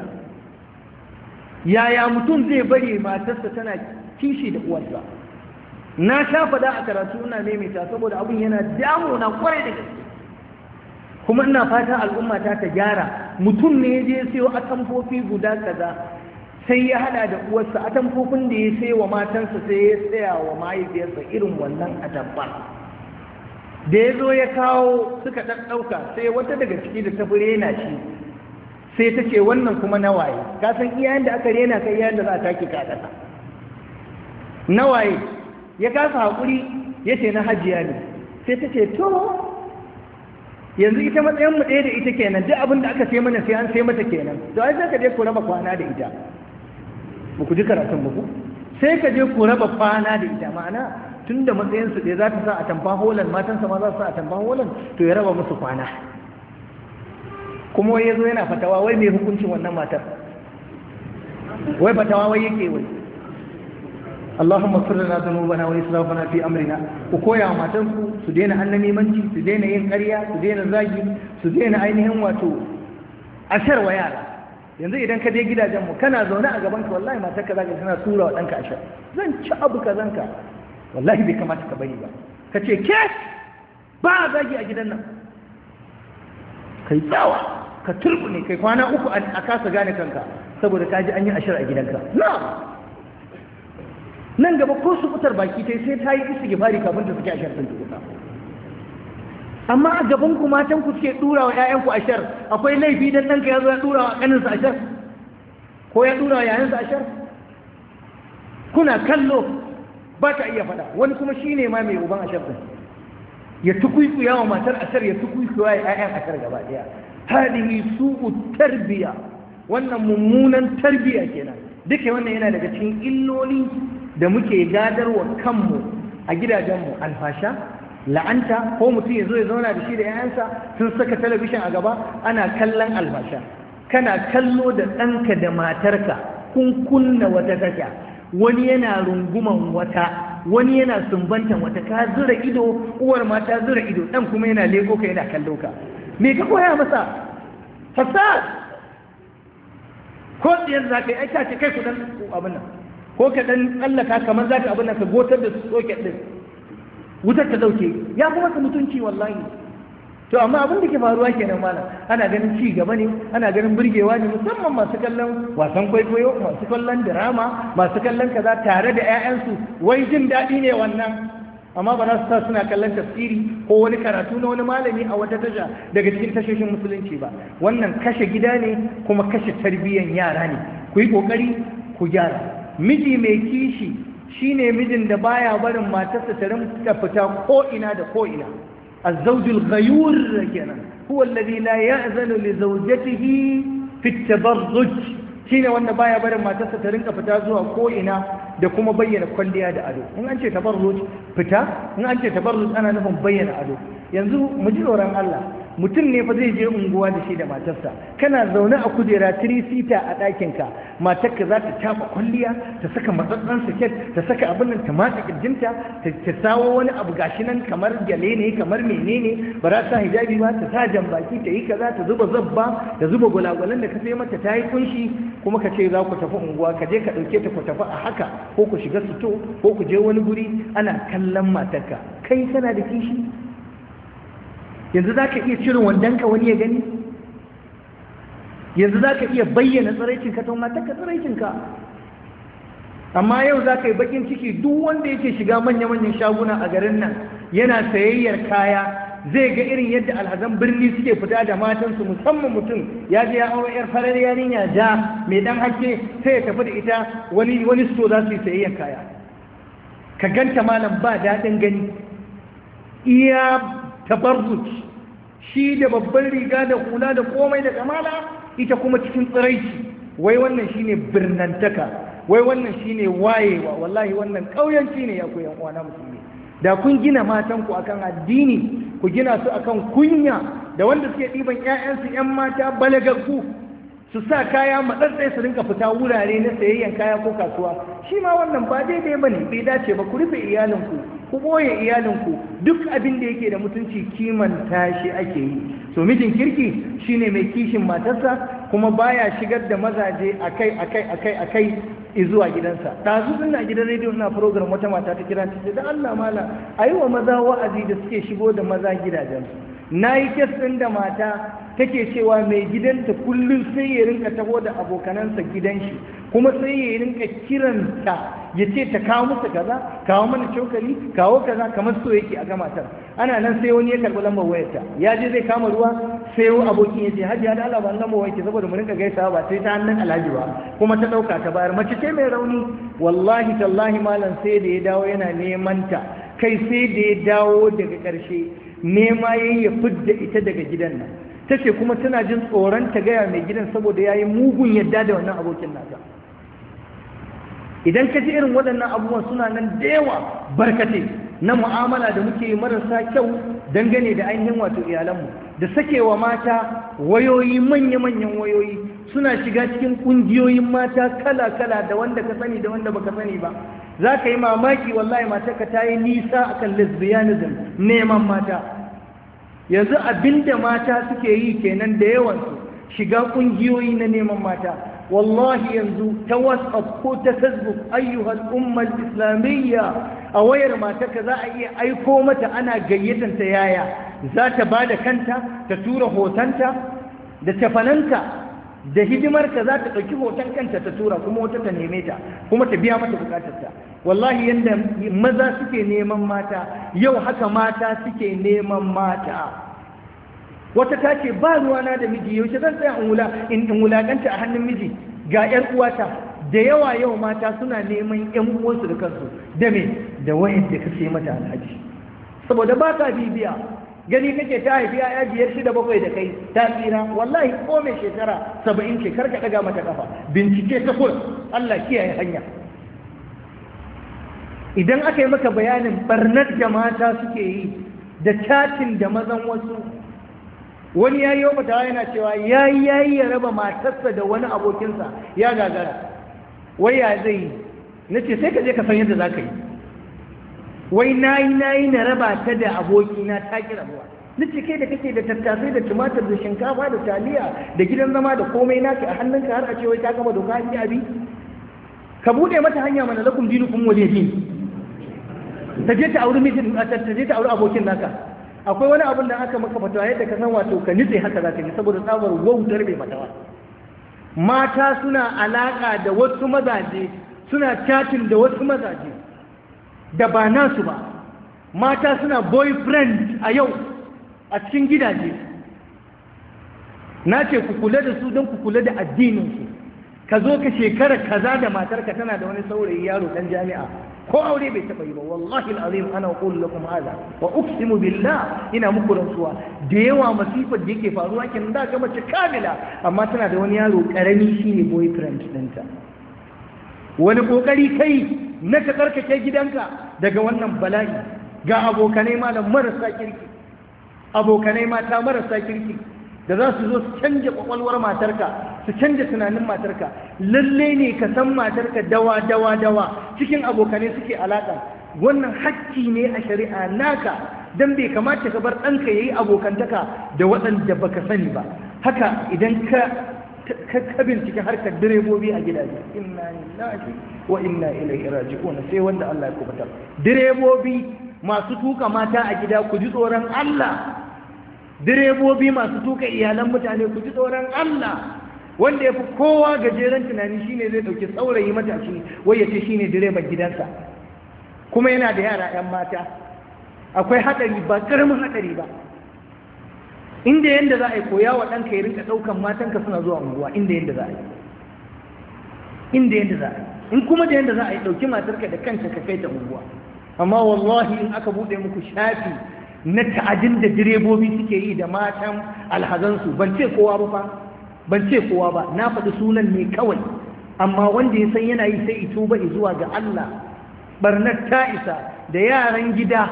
Yaya mutum zai bari matarsa tana kishi da uwarsa? Na sha faɗa a karatu ina maimaita saboda abin yana damuna kwarai da gaske, kuma ina fata al'umma ta gyara. Mutum ne ya je sayo atamfofi guda kaza sai ya hada da uwarsa, atamfofin da ya sayo wa matansa sai ya saya wa mahaifiyarsa irin wannan atamfar. Da ya zo ya kawo suka ɗauka, sai wata daga ciki da ta fi rena shi sai ta ce wannan kuma nawaye, ka san iyayen da aka rena kai iyayen da za a take ka ƙasa. Nawaye ya kasa haƙuri ya ce na hajiya ne, sai ta ce to yanzu ita matsayinmu ɗaya da ita kenan, duk abin da aka sai mana sai an sai mata kenan, to ai sai ka je ku raba kwana da ita. ba ku ji karatun ba ku? Sai ka je ku raba kwana da ita, ma'ana tun da matsayinsu ɗaya za ta sa a tamfa holan, matansa ma za su sa a tamfa holan, to ya raba musu kwana. Kuma wai ya zo yana fatawa wai mai hukuncin wannan matar, wai fatawa wai yake wai Allahumma ighfir lana dhunubana wa israfana fi amrina. Ku koya wa matanku su daina annamimanci, su daina yin ƙarya, su daina zagi, su daina ainihin wato ashar wa yara. Yanzu idan ka je gidajen mu kana zaune a gaban ka wallahi matarka zaka tana tura wa danka ashar, zan ci abu kazanka, wallahi bai kamata ka bari ba. Ka ce ke ba zagi a gidan nan, kai tsawa, ka turbune, kai kwana uku a kasa gane kanka saboda ka ji an yi ashar a gidanka. Nan gaba ko su fitar baki sai ta yi istighfari kafin ta suke ashar sun tukuta. Amma a gaban ku matan ku suke dura wa ƴaƴan ku ashar, akwai laifi dan danka ya zo ya dura wa kanin sa ashar ko ya dura wa yayan sa ashar? Kuna kallo ba ta iya faɗa. Wani kuma shine ma mai uban ashar din, ya tukuikuya wa matar ashar, ya tukuikuya wa ƴaƴan ashar gaba daya. Hadihi su'u tarbiya, wannan mummunan tarbiya kenan. Duka wannan yana daga cikin illoli da muke gadarwa kanmu a gidajenmu, alfasha, la'anta, ko mutum ya zo ya zauna da shi da yayansa sun saka talabishin a gaba ana kallon alfasha. Kana kallo da ɗanka da matarka kun kunna wata tasha, wani yana runguman wata, wani yana sumbantan wata, ka zura ido, uwar ma ta zura ido, ɗan kuma yana leko ka yana kallo ka. Me ka koya masa? Fasad! Ko tsayar za ka yi aika ce kai ku ɗan abin nan, ko ka dan tsallaka kamar za ka abin nan ka gotar da soket din, wutar ta dauke, ya kuma ka mutunci wallahi. To amma abin da ke faruwa kenan malam, ana ganin ci gaba ne, ana ganin burgewa ne, musamman masu kallon wasan kwaikwayo, masu kallon drama, masu kallon kaza tare da 'ya'yansu, wai jin daɗi ne wannan. Amma ba za su sa suna kallon tafsiri ko wani karatu na wani malami a wata tasha daga cikin tashoshin musulunci ba. Wannan kashe gida ne kuma kashe tarbiyyan yara ne. Ku yi ƙoƙari ku gyara. Miji mai kishi shine mijin da baya barin matarsa ta rinka fita ko ina da ko ina. az-zawjul ghayur kenan huwa alladhi la ya'zanu li zawjatihi fi at-tabarruj, shine wanda baya barin matarsa ta rinka fita zuwa ko ina da kuma bayyana kwalliya da ado. In an ce tabarruj fita, in an ce tabarruj ana nufin bayyana ado. Yanzu mu ji tsoron Allah, mutum ne fa zai je unguwa da shi da matarsa, kana zaune a kujera 3-seater a ɗakinka, matarka za ta caɓa kwalliya, ta saka matsatsan siket, ta saka abin nan ta matsa ƙirjinta, ta sawo wani abu gashi nan kamar gyale ne kamar menene, ba za ta hijabi ba, ta sa jambaki, ta yi kaza, ta zuba zabba, ta zuba gwalagwalan da ka sai mata ta yi kunshi, kuma ka ce za ku tafi unguwa, ka je ka ɗauke ta ku tafi a haka, ko ku shiga sito, ko ku je wani guri ana kallon matarka. Kai kana da kishi? Yanzu za ka iya cire wandonka wani ya gani? Yanzu za ka iya bayyana tsiraicinka ta matarka tsiraicinka? Amma yau za ka yi bakin ciki, duk wanda yake shiga manya-manyan shaguna a garin nan yana sayayyar kaya, zai ga irin yadda alhazan birni suke fita da matansu, musamman mutum ya je ya aure yar farar yarinya ja mai dan hakke, sai ya tafi da ita wani sto za su yi sayayyar kaya. Ka ganta malam ba daɗin gani, iya tabarruj, shi da babban riga da hula da komai da kamala, ita kuma cikin tsiraici. Wai wannan shine birnantaka, wai wannan shine wayewa. Wallahi wannan kauyanci ne ya ku yan uwana musulmi. Da kun gina matanku akan addini, ku gina su akan kunya, da wanda suke ɗiban ƴaƴansu ƴan mata balagaggu su sa kaya matsatsai su rinka fita wurare na sayayyan kaya ko kasuwa, shi ma wannan ba daidai bane, bai dace ba. Ku rufe iyalinku, ku ɓoye iyalinku, duk abin da yake da mutunci kimanta shi ake yi. So mijin kirki shine mai kishin matarsa, kuma baya shigar da mazaje akai zuwa gidansa. Ɗazu ina gidan rediyo ina program, wata mata ta kira ta ce da Allah mala ayi wa maza wa'azi da suke shigo da maza gidajensu. Na yi kes ɗin da mata take cewa mai gidanta kullum sai ya rinka taho da abokanansa gidan shi, kuma sai ya rinka kiranta ya ce ta kawo musu kaza, kawo mana cokali, kawo kaza, kamar so yake a ga matar. Ana nan sai wani ya karɓi lambar wayarta, ya je zai kama ruwa, sai wani abokin ya ce hajiya da Allah ba lambar wayarki saboda mu rinka gaisawa ba sai ta hannun alhaji ba, kuma ta ɗauka ta bayar. Mace ce mai rauni, wallahi tallahi malam sai da ya dawo yana neman ta, kai sai da ya dawo daga ƙarshe nema ya fidda ita daga gidan nan. Ta ce kuma tana jin tsoron ta gaya mai gidan saboda ya yi mugun yadda da wannan abokin nasa. Idan ka ji irin waɗannan abubuwan suna nan da yawa barkatai na mu'amala da muke marasa kyau dangane da ainihin wato iyalanmu, da sakewa mata wayoyi, manya-manyan wayoyi, suna shiga cikin ƙungiyoyin mata kala-kala, da wanda ka sani da wanda baka sani ba. Za ka yi mamaki wallahi matarka ta yi nisa akan lesbianism, neman mata. Yanzu abinda mata suke yi kenan da yawansu, shiga ƙungiyoyi na neman mata. Wallahi yanzu ta WhatsApp ko ta Facebook, ayyuhal ummar islamiyya, a wayar matarka za a iya aiko mata ana gayyatanta yaya za ta ba da kanta, ta tura hotonta da tafananta da hidimarka, za ta ɗauki hoton kanta ta tura, kuma wata ta neme ta, kuma ta biya mata bukatarta. Wallahi yanda maza suke neman mata, yau haka mata suke neman mata. Wata ta ce ba ruwana da miji, yaushe zan tsaya in wulakanta a hannun miji ga 'yar uwata. Da yawa yau mata suna neman 'yan uwansu da kansu, da me da wayar da ka sai mata alhaji, saboda ba ka bibiya, gani kake ta haifi ya 5-6-7 da kai ta tsira. Wallahi ko mai shekara 70 ce karka daga mata kafa, bincike ta kula, Allah kiyaye hanya. Idan aka yi maka bayanin barnar da mata suke yi da chatting da mazan wasu, wani ya yi wa mata yana cewa ya yi ya raba matarsa da wani abokinsa ya gagara. Wai ya zai yi? Na ce sai ka je ka san yadda za ka yi. Wai na yi na raba ta da abokina ta ki rabuwa. Na ce kai da kake da tattasai da tumatir da shinkafa da taliya da gidan zama da komai naka a hannunka, har a ce wai ta gama doka an yi abi? Ka buɗe mata hanya mana, lakum dinukum waliya din. Ta je ta auri mijin, ta je ta auri abokin naka. Akwai wani abin da aka maka fatawa yadda ka san wato ka nitse haka za ka yi, saboda tsabar wautar mai fatawa. Mata suna alaƙa da wasu mazaje, suna chatting da wasu mazaje da ba nasu ba. Mata suna boyfriend a yau a cikin gidaje. Na ce ku kula da su don ku kula da addininsu. Ka zo ka shekara kaza da matarka tana da wani saurayi yaro ɗan jami'a, ko aure bai taɓa yi ba. Wallahi al'azim ana qulu lakum hada wa uqsimu billah, ina muku rantsuwa da yawa masifar da yake faruwa kenan, da ga mace kamila amma tana da wani yaro karami shine boyfriend ɗinta. Wani kokari kai na ka tsarkake gidanka daga wannan bala'i? Ga abokanai malam marasa kirki, abokanai mata marasa kirki da za su zo su canja kwakwalwar matarka, su canja tunanin matarka. Lalle ne ka san matarka dawa cikin abokanai suke alaka. Wannan hakki ne a shari'a naka, dan bai kamata ka bar ɗanka yayi abokantaka da waɗanda baka sani ba. Haka idan ka bincike harkar direbobi a gidaje, inna lillahi wa inna ilaihi raji'un, sai wanda Allah ya kubutar. Direbobi masu tuka mata a gida, ku ji tsoron Allah. Direbobi masu tuka iyalan mutane, ku ji tsoron Allah. Wanda ya fi kowa gajeren tunani shine zai dauki saurayi matashi wai ya ce shine direban gidansa, kuma yana da yara 'yan mata. Akwai hadari, ba karamin hadari ba. Inda yanda za a yi koya wa ɗanka ya rinka ɗaukan matanka suna zuwa unguwa, inda yanda za a yi, in kuma da yanda za a yi ɗauki matarka da kanta ka kai ta unguwa. Amma wallahi in aka buɗe muku shafi na ta'adin da direbobi suke yi da matan alhazansu, ban ce kowa ba, na faɗi sunan ne kawai, amma wanda ya san yana yi sai ito ba zuwa ga Allah. Barnar ta isa da yaran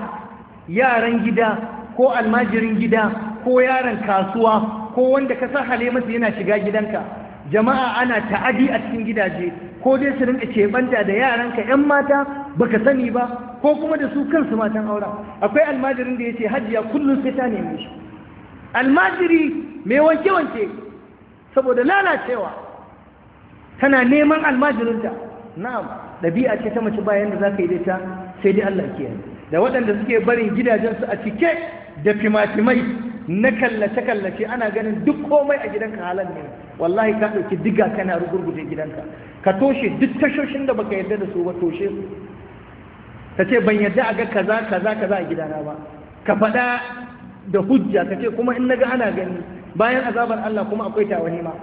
gida ko almajirin gida ko yaran kasuwa ko wanda ka sahale masa yana shiga gidanka. Jama'a ana ta'adi a cikin gidaje, ko dai su rinka keɓanta da yaranka 'yan mata baka sani ba, ko kuma da su kansu matan auren. Akwai almajirin da ya ce hajiya kullum sai ta neme shi, almajiri mai wanke-wanke saboda lalacewa tana neman almajirinta. Na'am, ɗabi'a ce ta mace bayan da za ka yi da ta, sai dai Allah kiyaye. Da waɗanda suke barin gidajensu a cike da fimatimai na kallace-kallace, ana ganin duk komai a gidanka halal ne. Wallahi ka ɗauki diga kana rugurguje gidanka, ka toshe duk tashoshin da baka yarda da su ba, toshe su. Ka ce ban yarda a ga kaza a gidana ba, ka faɗa da hujja, ka ce kuma in naga ana gani bayan azabar Allah kuma akwai tawani ma.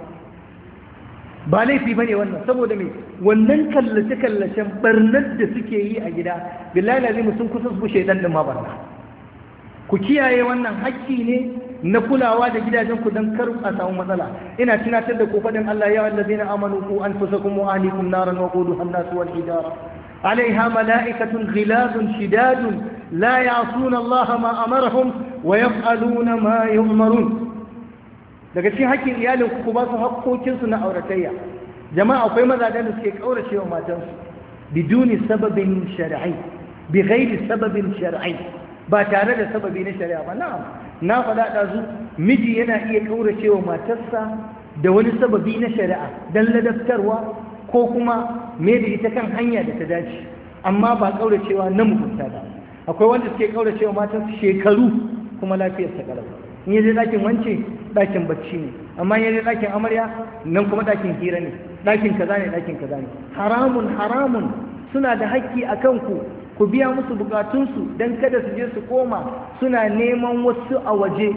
Ba laifi ba ne wannan, saboda mai wannan kallace-kallacen barnar da suke yi a gida, billahi lazimi sun kusa su bushe ɗan ma barna. Ku kiyaye wannan hakki ne na kulawa da gidajen ku don kar a samu matsala. Ina tunatar da ku faɗin Allah, ya wallazina amanu ku anfusakum wa ahlikum naran wa quduha an-nas wal hijara alaiha mala'ikatun ghilazun shidadun la ya'suna Allah ma amarahum wa yaf'aluna ma yu'marun. Daga cikin hakkin iyalin ku ba su hakkokin su na auratayya. Jama'a, akwai mazajen da suke kaurace wa matansu biduni sababin shar'i, bi ghairi sababin shar'i, ba tare da sababi na shari'a ba. Na'am, na faɗa ɗazu, miji yana iya kaurace wa matarsa da wani sababi na shari'a don ladabtarwa ko kuma mai da ita kan hanya da ta dace, amma ba kauracewa na mugunta ba. Akwai wanda suke kaurace wa matarsa shekaru kuma lafiyar ta kalau. In yaje ɗakin wance, ɗakin bacci ne, amma in yaje ɗakin amarya, nan kuma ɗakin hira ne, ɗakin kaza ne, ɗakin kaza ne. Haramun suna da haƙƙi a kanku, ku biya musu bukatunsu don kada su je su koma suna neman wasu a waje.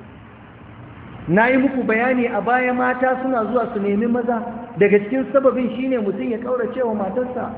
Na yi muku bayani a baya, mata suna zuwa su nemi maza, daga cikin sababin shine mutum ya kaurace wa matarsa.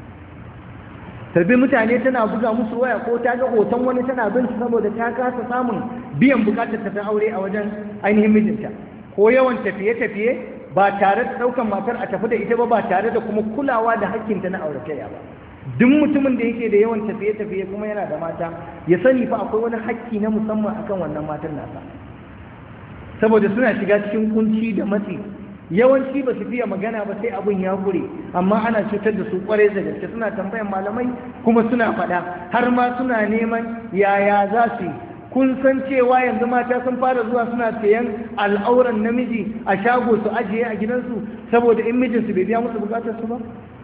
Tarbi mutane tana buga musu waya, ko ta ga hoton wani tana bin shi saboda ta kasa samun biyan bukatar ta aure a wajen ainihin mijinta, ko yawan tafiye-tafiye ba tare da ɗaukan matar a tafi da ita ba tare da kuma kulawa da hakkinta na auratayya ba. Duk mutumin da yake da yawan tafiye-tafiye kuma yana da mata, ya sani fa akwai wani hakki na musamman akan wannan matan nasa, saboda suna shiga cikin kunci da matsi. Yawanci ba su fiye magana ba sai abin ya gure, amma ana cutar da su kwarai da gaske. Suna tambayan malamai kuma suna faɗa, har ma suna neman yaya za su yi. Kun san cewa yanzu mata sun fara zuwa suna sayan al'auran namiji a shago su ajiye a gidansu saboda in mijinsu bai biya musu bukatar su ba?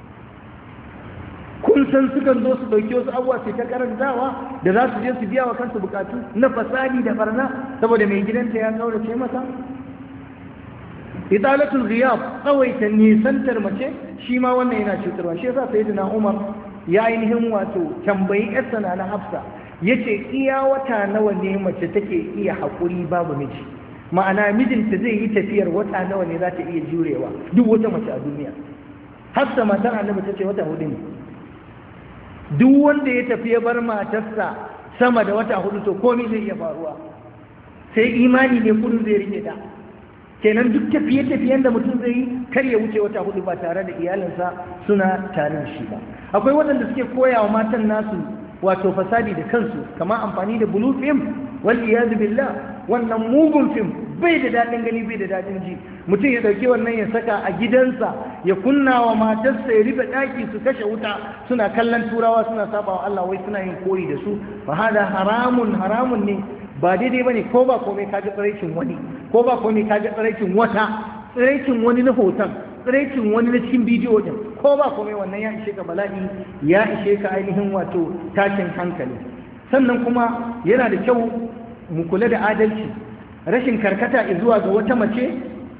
Kun san sukan zo su ɗauki wasu abuwa sai ta karantawa da za su je su biya wa kansu bukatu na fasadi da barna saboda mai gidanta ya kaurace masa? Idalatul ghiyab, tsawaita nisantar mace, shi ma wannan yana cutarwa. Shi yasa sayyidina Umar ya ainihin wato tambayi yarsa na Hafsa, yace iya wata nawa ne mace take iya haƙuri babu miji? Ma'ana mijinta zai yi tafiyar wata nawa ne za ta iya jurewa, duk wata mace a duniya. Hafsa matar Annabi tace wata hudu ne. duk wanda ya tafi ya bar matarsa sama da wata 4 to komai zai iya faruwa, sai imani ne kudin zai rike ta. Kenan duk tafiye-tafiyen da mutum zai yi kar ya wuce wata 4 ba tare da iyalinsa suna tare da shi ba. Akwai waɗanda suke koya wa matan nasu wato fasadi da kansu, kama amfani da blue film wal iyad billah. Wannan mugun film bai da daɗin gani, bai da daɗin ji. Mutum ya ɗauki wannan ya saka a gidansa, ya kunna wa matarsa, ya rufe ɗaki, su kashe wuta, suna kallon turawa, suna saba wa Allah, wai suna yin koyi da su. Fa hada haramun ne, ba daidai bane. Ko ba komai kaga tsiraicin wani, ko ba komai kaga tsiraicin wata, tsiraicin wani na hoton, tsiraicin wani na cikin bidiyo din, ko ba komai wannan ya ishe ka bala'i, ya ishe ka ainihin wato tashin hankali. Sannan kuma yana da kyau mu kula da adalci, rashin karkata zuwa ga wata mace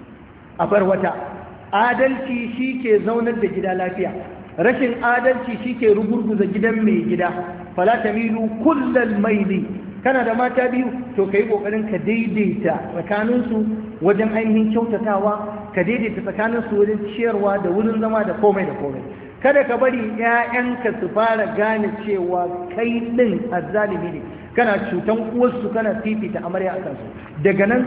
a bar wata. Adalci shi ke zaunar da gida lafiya, rashin adalci shi ke rugurguza gidan mai gida. Fala tamilu kullal maili. Kana da mata biyu to kai kokarin ka daidaita tsakaninsu wajen ainihin kyautatawa, ka daidaita tsakaninsu wajen ciyarwa da wurin zama da komai da komai. Kada ka bari 'ya'yanka su fara gane cewa kai din azzalimi ne, kana cutan uwarsu, kana fifita amarya a kansu. Daga nan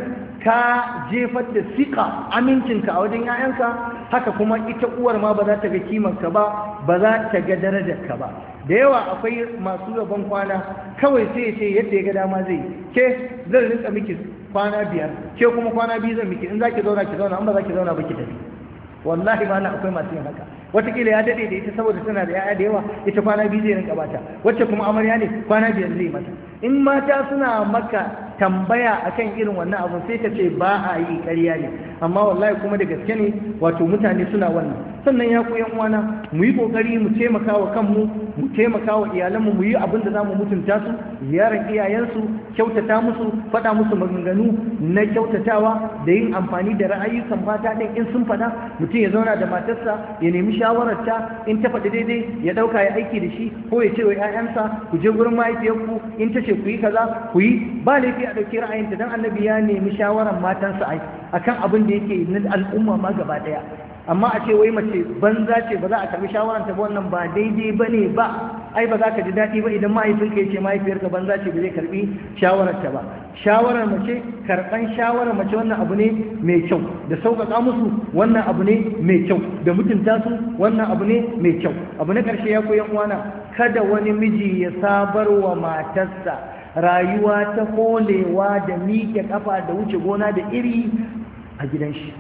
ka jefar da siƙa amincinka a wajen 'ya'yanka, haka kuma ita uwar ma ba za ta ga kimanka ba, ba za ta ga darajarka ba. Da yawa akwai masu rabon kwana kawai sai ce yadda ya ga dama zai, ke zan rinka miki kwana 5, ke kuma kwana 2 zan miki, in za ki zauna ki zauna, in ba za ki zauna ba ki tafi. Wallahi ba na akwai masu yin haka. Wataƙila ya daɗe da ita saboda tana da 'ya'ya da yawa, ita kwana 2 zai rinka bata, wacce kuma amarya ne kwana 5 zai mata. In mata suna maka tambaya akan irin wannan abun sai ka ce ba a yi, ƙarya ne, amma wallahi kuma da gaske ne, wato mutane suna wannan. Sannan ya ku yan uwana, mu yi kokari mu taimaka wa kanmu, mu taimaka wa iyalanmu, mu yi abin da za mu mutunta su, ziyarar iyayensu, kyautata musu, faɗa musu maganganu na kyautatawa, da yin amfani da ra'ayyukan mata ɗin in sun faɗa. Mutum ya zauna da matarsa ya nemi shawararta, in ta faɗi daidai ya ɗauka ya aiki da shi, ko ya ce wa 'ya'yansa ku je gurin mahaifiyarku, in ta ce ku yi kaza ku yi, ba laifi a ɗauki ra'ayinta, dan annabi ya nemi shawarar matansa akan abin da yake na al'umma ma gaba ɗaya. Amma a ce wai mace banza ce ba za a karbi shawararta ba, wannan ba daidai ba ne ba. Ai ba za ka ji daɗi ba idan mahaifinka ya ce mahaifiyarka banza ce, ba zai karbi shawararta ba. Shawarar mace, karɓan shawarar mace wannan abu ne mai kyau, da sauƙaƙa musu wannan abu ne mai kyau, da mutunta su wannan abu ne mai kyau. Abu na ƙarshe ya koyan uwana, kada wani miji ya sabar wa matarsa rayuwa ta kolewa da miƙe ƙafa da wuce gona da iri a gidan shi.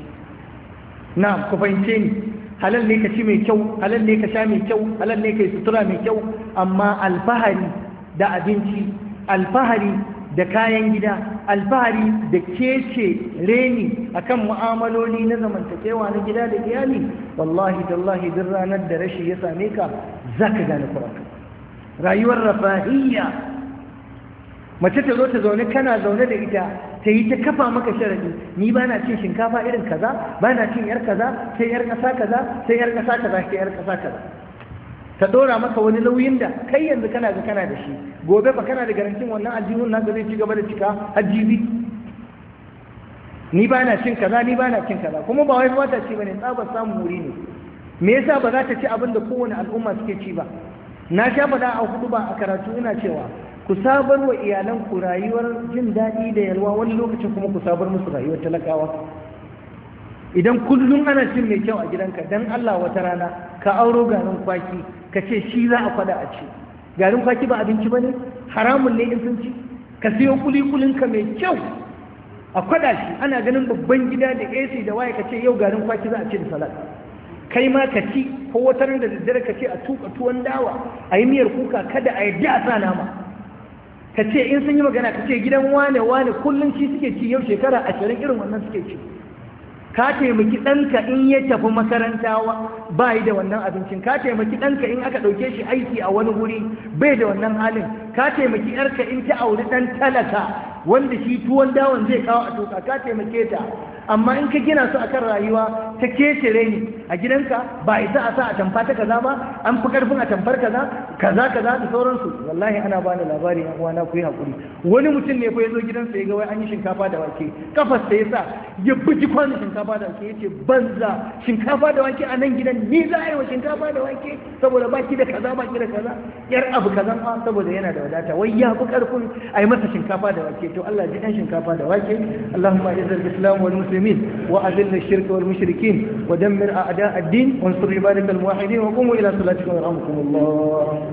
Na ku fahimce ni, halal ne ka ci mai kyau, halal ne ka sha mai kyau, halal ne ka yi sutura mai kyau, amma alfahari da abinci, alfahari da kayan gida, alfahari da kece reni akan mu'amaloli na zamantakewa na gida da iyali, wallahi tallahi duk ranar da rashi ya same ka za ka gane kuranka. Rayuwar rafahiyya, mace ta zo ta zaune, kana zaune da ita, ta yi ta kafa maka sharadi, ni ba na cin shinkafa irin kaza, ba na cin yar kaza, sai yar ƙasa kaza, sai yar ƙasa kaza, sai yar ƙasa kaza. Ta ɗora maka wani nauyin da kai yanzu kana ga kana da shi, gobe ba kana da garantin wannan aljihun naka zai ci gaba da cika hajjibi. Ni ba na cin kaza, ni ba na cin kaza, kuma ba wai ba ta ci bane, tsabar samun wuri ne. Me yasa ba za ta ci abin da kowane al'umma suke ci ba? Na sha faɗa a hudu ba a karatu ina cewa ku sabar wa iyalanku rayuwar jin daɗi da yalwa, wani lokacin kuma ku sabar musu rayuwar talakawa. Idan kullum ana cin mai kyau a gidanka, dan Allah wata rana ka auro garin kwaki ka ce shi za a kwada a ci. Garin kwaki ba abinci ba ne? Haramun ne in sun ci? Ka siyo kulikulinka mai kyau a kwada shi, ana ganin babban gida da AC da waye, ka ce yau garin kwaki za a ci da salat. Kai ma ka ci, ko wata ran da daddare ka ce a tuka tuwon dawa, a yi miyar kuka, kada a yadda a sa nama. Ka ce in sun yi magana ka ce gidan wane kullum ci suke ci, yau shekara 20 irin wannan suke ci. Ka taimaki ɗanka in ya tafi makaranta ba yi da wannan abincin, ka taimaki ɗanka in aka ɗauke shi aiki a wani guri bai da wannan halin, ka taimaki ‘yarka in ta auri ɗan talaka wanda shi tuwon dawon zai kawo a tuka, ka taimake ta. amma in ka gina su akan rayuwa ta ketare ni a gidanka ba isa a sa a tamfa ta kaza ba, an fi karfin a tamfar kaza kaza kaza da sauransu. Wallahi ana bani labari yan uwana, ku yi hakuri. Wani mutum ne fa ya zo gidansa ya ga wai an yi shinkafa da wake, kafar sa yasa ya buji kwanon shinkafa da wake, yace banza shinkafa da wake a nan gidan ni za a yi wa shinkafa da wake saboda baki da kaza baki da kaza, yar abu kaza ma saboda yana da wadata, wai ya fi karfin a yi masa shinkafa da wake. To Allah ji dan shinkafa da wake. Allahumma izzil islam wal muslimin wa azil ash-shirk wal mushrikin wa dammir a'da ad-din wansur ibadakal muwahhidin wa qumu ila salatikum yarhamukumullah.